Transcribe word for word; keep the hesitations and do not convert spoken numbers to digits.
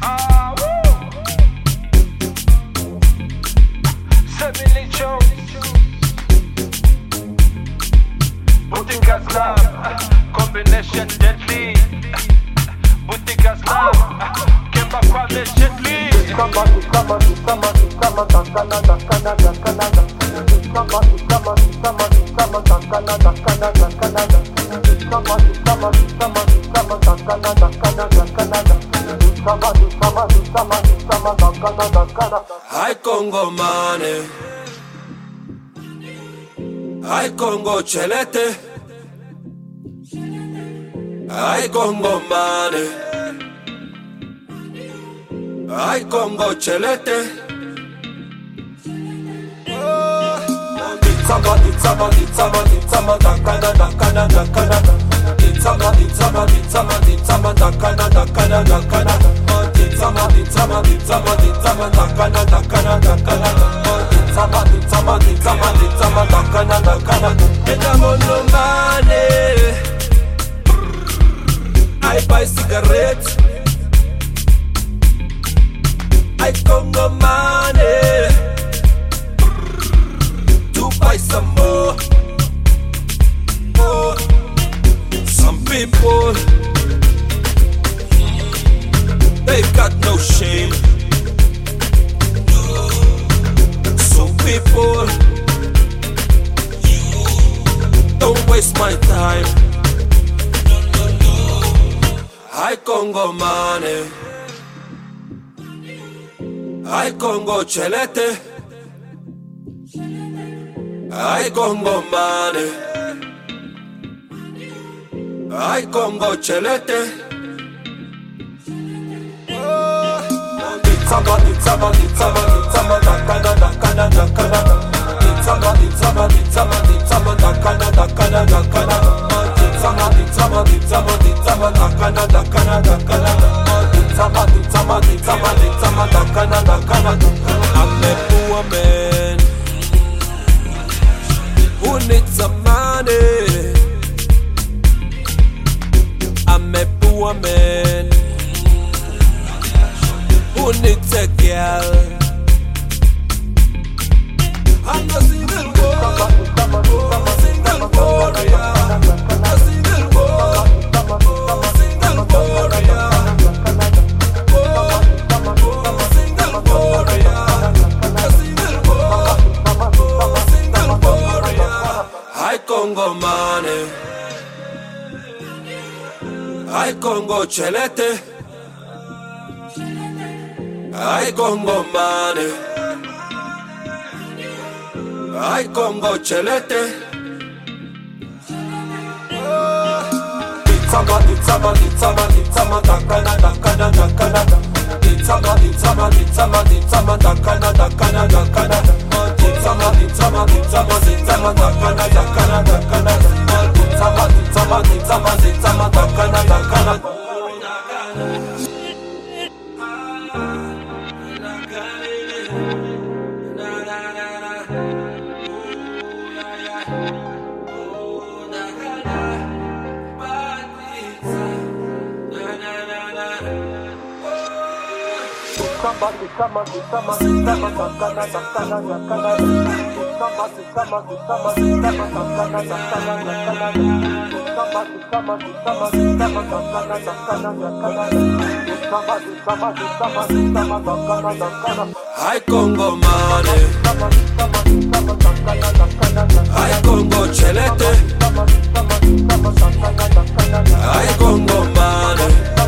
Ah, woo. Semilicho. Boutique Slam. Combination deadly. Boutique Slam. Kemba Kwame gently. Kama kama kama kama takana takana takana kama kama kama kama takana takana takana kama kama kama kama takana takana takana kama kama kama kama takana takana. Hi Congo mane, hi Congo chelete, hi Congo mane, hi Congo chelete. Itama, itama, itama, itama, dakana, dakana, dakana. Itama, itama, itama, itama, dakana, dakana, dakana. Itama, itama, itama, itama, dakana, dakana, dakana. Itama, itama, itama, itama, dakana, dakana. Enamono mane, I buy cigarettes, I Congo money. Buy some more, more. Some people, they've got no shame. Some people, don't waste my time. Hi Congo money, hi Congo chelete. Ay Congo mane, ay Congo chelete. Itama, itama, itama, itama, dakana, dakana, dakana. Itama, itama, itama, itama, dakana, dakana, dakana. Itama, itama, itama, itama, dakana, dakana, dakana. Itama, itama, itama, itama, dakana, dakana. I'm a poor man who needs some money. I'm a poor man who needs a girl. I'm a single boy, a single warrior, a single boy, a single warrior, a single warrior, a single boy, a single warrior. Hi Congo mane, hi Congo chelete, hi Congo mane, hi Congo chelete. Itama, itama, itama, itama, dakana, dakana, dakana. Itama, itama, itama, itama, dakana, dakana, dakana. Itama, itama, itama, itama, dakana, dakana, dakana. Itama, itama, itama, itama, dakana, dakana. Kama kama kama kama takana takana takana. Kama kama kama kama takana takana takana. Kama kama kama kama takana takana takana. Kama kama kama kama takana takana. Hi Congo mane, Kama kama kama takana takana. hi Congo chelete, Kama kama kama takana takana. hi Congo mane.